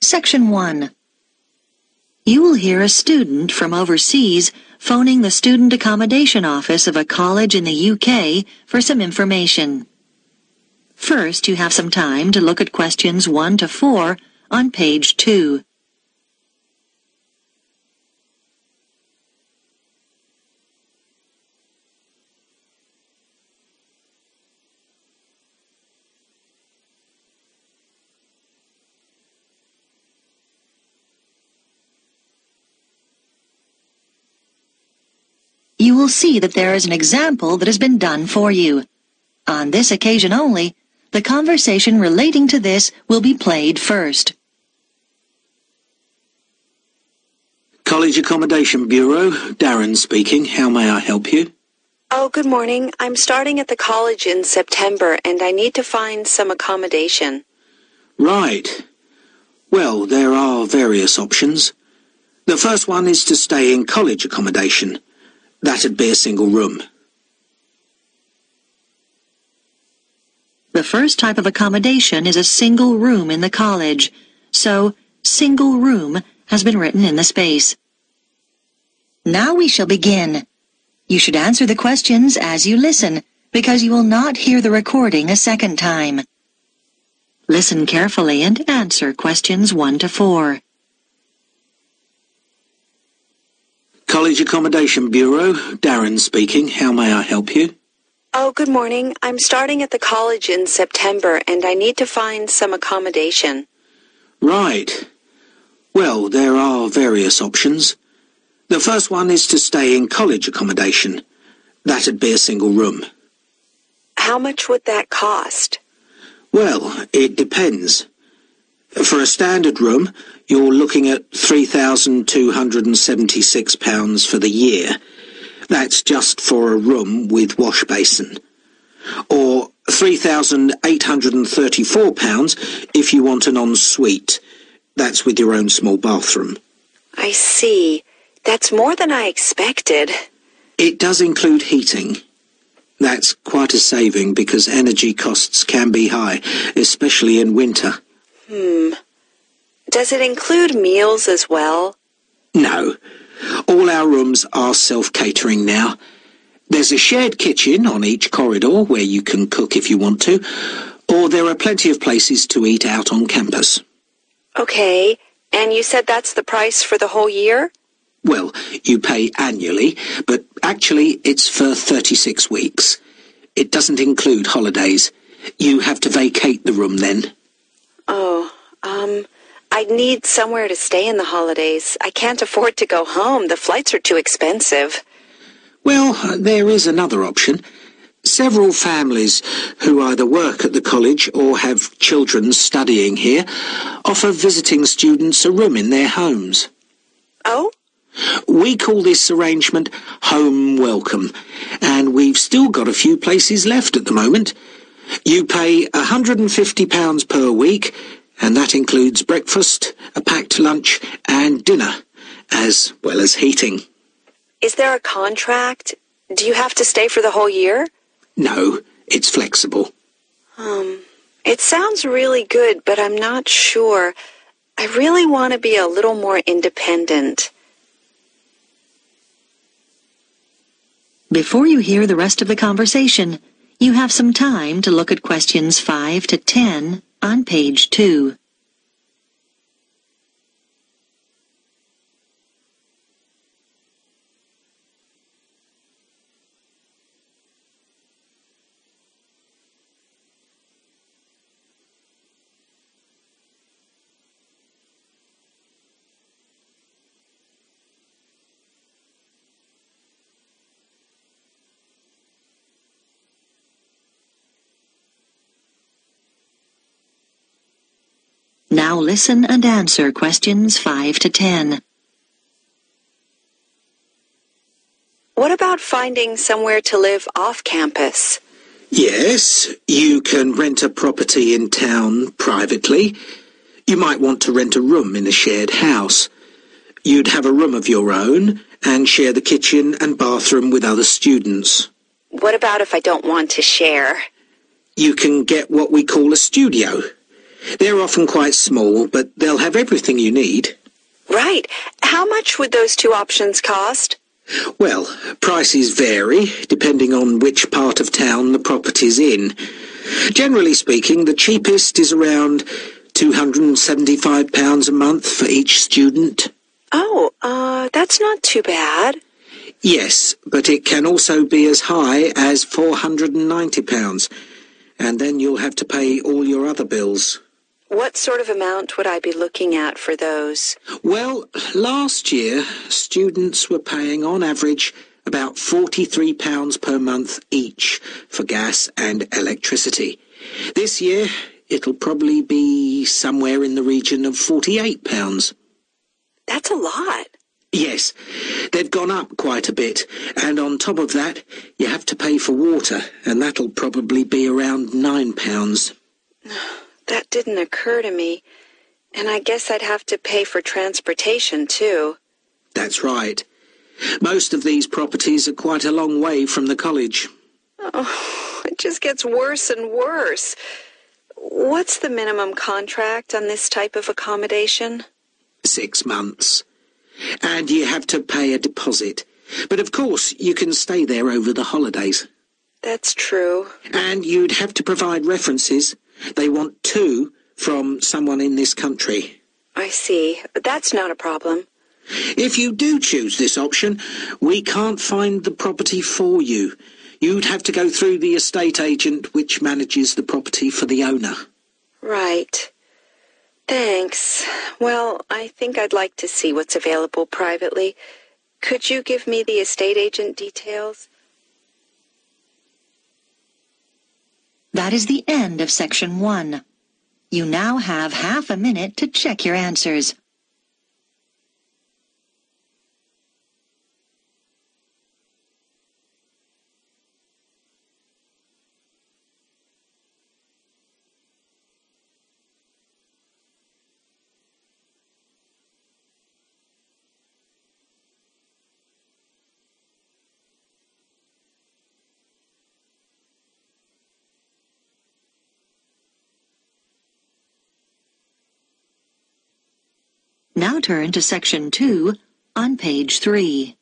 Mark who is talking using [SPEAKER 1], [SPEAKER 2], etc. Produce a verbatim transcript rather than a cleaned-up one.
[SPEAKER 1] Section one. You will hear a student from overseas phoning the Student Accommodation Office of a college in the U K for some information. First, you have some time to look at questions one to four on page two. You will see that there is an example that has been done for you. On this occasion only, the conversation relating to this will be played first.
[SPEAKER 2] College Accommodation Bureau, Darren speaking. How may I help you?
[SPEAKER 3] Oh, good morning. I'm starting at the college in September, and I need to find some accommodation.
[SPEAKER 2] Right. Well, there are various options. The first one is to stay in college accommodation. That'd be a single room.
[SPEAKER 1] The first type of accommodation is a single room in the college, so single room has been written in the space. Now we shall begin. You should answer the questions as you listen, because you will not hear the recording a second time. Listen carefully and answer questions one to four.
[SPEAKER 2] College Accommodation Bureau, Darren speaking. How may I help you?
[SPEAKER 3] Oh, good morning. I'm starting at the college in September, and I need to find some accommodation.
[SPEAKER 2] Right. Well, there are various options. The first one is to stay in college accommodation. That'd be a single room.
[SPEAKER 3] How much would that cost?
[SPEAKER 2] Well, it depends. For a standard room, you're looking at three thousand two hundred seventy-six pounds for the year. That's just for a room with wash basin. Or three thousand eight hundred thirty-four pounds if you want an ensuite. That's with your own small bathroom.
[SPEAKER 3] I see. That's more than I expected.
[SPEAKER 2] It does include heating. That's quite a saving because energy costs can be high, especially in winter.
[SPEAKER 3] Hmm. Does it include meals as well?
[SPEAKER 2] No. All our rooms are self-catering now. There's a shared kitchen on each corridor where you can cook if you want to, or there are plenty of places to eat out on campus.
[SPEAKER 3] Okay, and you said that's the price for the whole year?
[SPEAKER 2] Well, you pay annually, but actually it's for thirty-six weeks. It doesn't include holidays. You have to vacate the room then.
[SPEAKER 3] Oh, um... I'd need somewhere to stay in the holidays. I can't afford to go home. The flights are too expensive.
[SPEAKER 2] Well, there is another option. Several families who either work at the college or have children studying here offer visiting students a room in their homes.
[SPEAKER 3] Oh?
[SPEAKER 2] We call this arrangement Home Welcome, and we've still got a few places left at the moment. You pay one hundred fifty pounds per week, and that includes breakfast, a packed lunch, and dinner, as well as heating.
[SPEAKER 3] Is there a contract? Do you have to stay for the whole year?
[SPEAKER 2] No, it's flexible.
[SPEAKER 3] Um, it sounds really good, but I'm not sure. I really want to be a little more independent.
[SPEAKER 1] Before you hear the rest of the conversation, you have some time to look at questions five to ten on page two. Now listen and answer questions five to ten.
[SPEAKER 3] What about finding somewhere to live off campus?
[SPEAKER 2] Yes, you can rent a property in town privately. You might want to rent a room in a shared house. You'd have a room of your own and share the kitchen and bathroom with other students.
[SPEAKER 3] What about if I don't want to share?
[SPEAKER 2] You can get what we call a studio. They're often quite small, but they'll have everything you need.
[SPEAKER 3] Right. How much would those two options cost?
[SPEAKER 2] Well, prices vary depending on which part of town the property's in. Generally speaking, the cheapest is around two hundred and seventy-five pounds a month for each student.
[SPEAKER 3] Oh, uh, that's not too bad.
[SPEAKER 2] Yes, but it can also be as high as four hundred and ninety pounds, and then you'll have to pay all your other bills.
[SPEAKER 3] What sort of amount would I be looking at for those?
[SPEAKER 2] Well, last year, students were paying on average about forty-three pounds per month each for gas and electricity. This year, it'll probably be somewhere in the region of forty-eight pounds.
[SPEAKER 3] That's a lot.
[SPEAKER 2] Yes, they've gone up quite a bit, and on top of that, you have to pay for water, and that'll probably be around nine pounds.
[SPEAKER 3] That didn't occur to me, and I guess I'd have to pay for transportation, too.
[SPEAKER 2] That's right. Most of these properties are quite a long way from the college.
[SPEAKER 3] Oh, it just gets worse and worse. What's the minimum contract on this type of accommodation?
[SPEAKER 2] Six months. And you have to pay a deposit. But of course, you can stay there over the holidays.
[SPEAKER 3] That's true.
[SPEAKER 2] And you'd have to provide references. They want two from someone in this country.
[SPEAKER 3] I see. That's not a problem.
[SPEAKER 2] If you do choose this option, we can't find the property for you. You'd have to go through the estate agent which manages the property for the owner.
[SPEAKER 3] Right. Thanks. Well, I think I'd like to see what's available privately. Could you give me the estate agent details?
[SPEAKER 1] That is the end of section one. You now have half a minute to check your answers. Now turn to section two on page three.